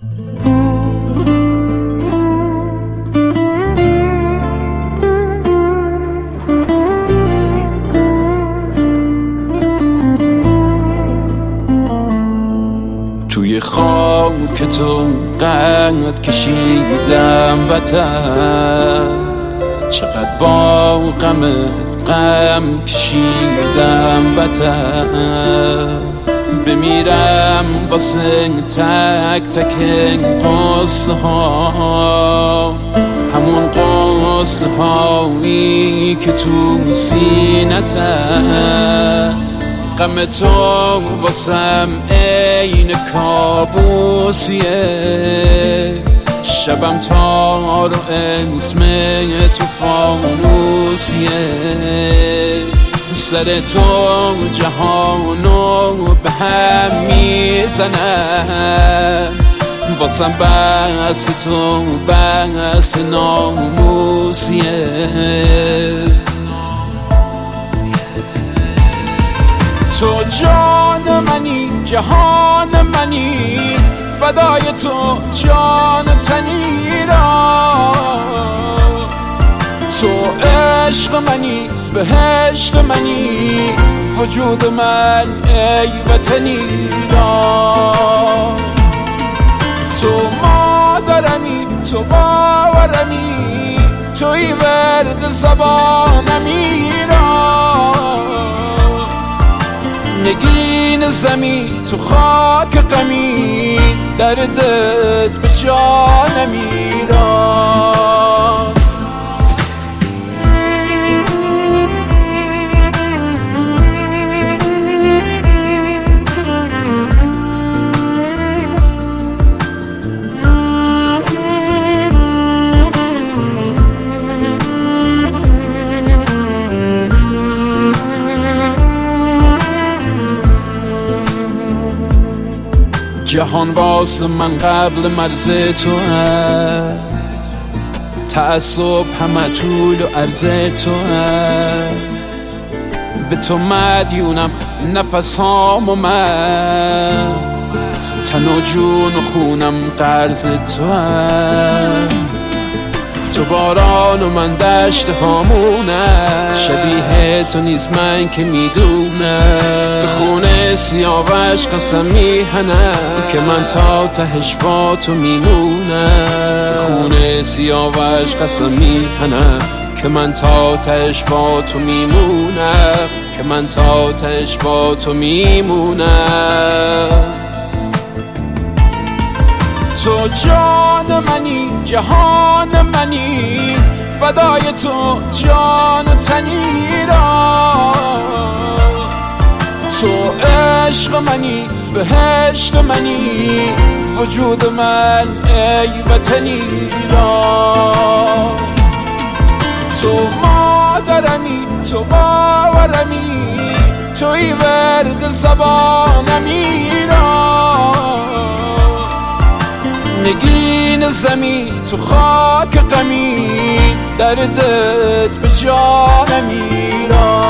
توی خاک تو قد کشیدم وطن، چقدر با غمت غم کشیدم وطن. بمیرم واسه تک تک قصه ها، همون قصه هایی که تو سینتن. غم تو واسم عین کابوسیه، شبم تار و اسم تو فانوسیه. سر تو جهانو به هم میزنم، واسم بس تو بس ناموسیه. تو جان منی جهان منی، فدای تو جان و تنی را. تو عشق منی بهشت منی، وجود من ای وطنی را. تو مادرمی تو باورمی، توی ورد زبانمی را. نگین زمین تو خاک غمی، دردت به جانمی را. جهان واسه من قبل مرز تو هست، تعصب همه طول و عرض تو هست. به تو مدیونم نفسام و من، تن و جون و خونم قرض تو هست. تو باران و من دشت هامونم، شبیه تو نیست من که میدونم. به خونه سیاوش قسم میهنم که من تا تهش با تو میمونم. به خونه سیاوش قسم میهنم که من تا تهش با تو میمونم، که من تا تهش با تو میمونم. تو جان منی جهان منی، فدای تو جان و تنی را. تو عشق منی بهشت منی، وجود من ای وطنی را. تو مادرمی تو باورمی، توی ورد زبانمی را. نگین زمین تو خاک غمی، دردت به جانمی را.